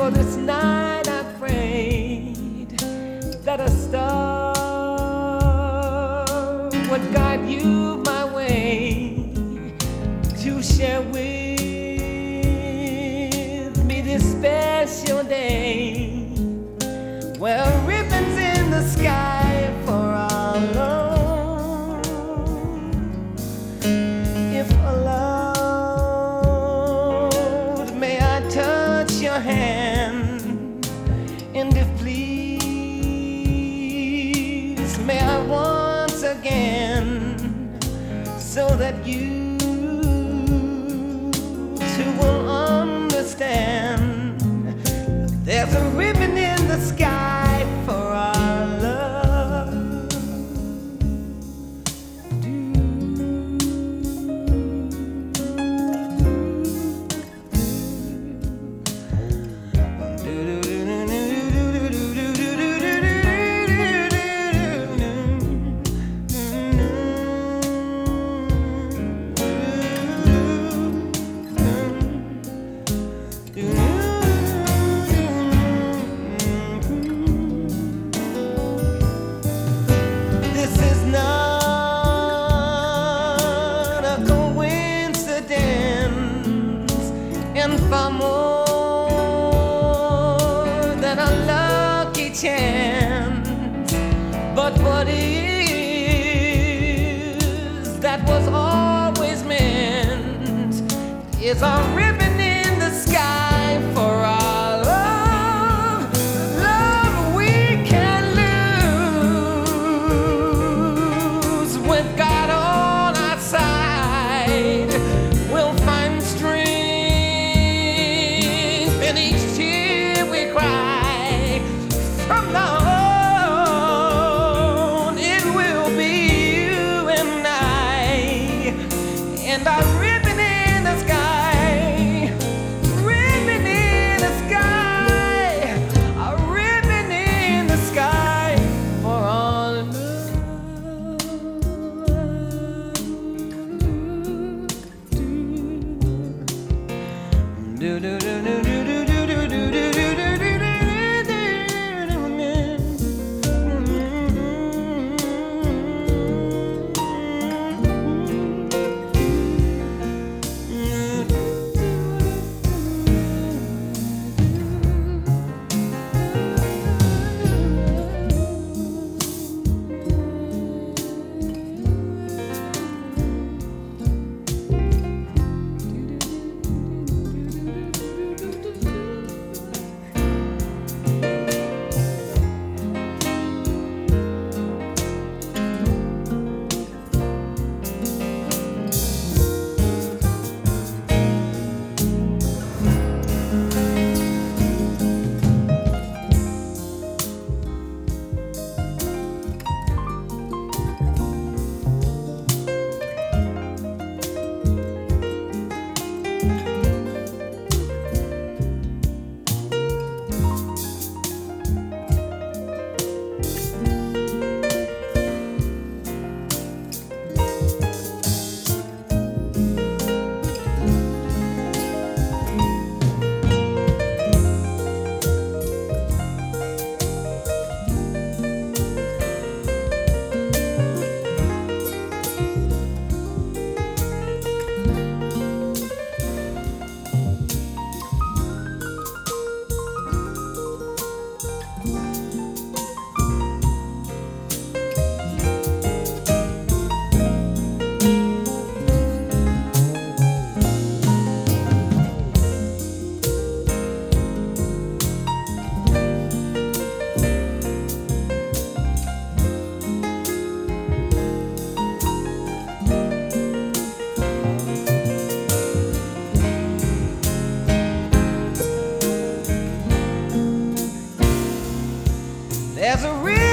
for this night I prayed that a star would guide you my way to share with me this special day. Well, ribbons in the sky for our love. If allowed, may I touch your hand? And if please, may I once again, so that you too will understand. There's a ribbon in the sky for our love. And far more than a lucky chance. But what is that was always meant is a ribbon in the sky for our love. Love we can lose with God on our side. We'll find strength and each tear we cry. From now on, it will be you and I, and our ribbon in the sky, ribbon in the sky, a ribbon in the sky for all love. Do do do do do do. There's a real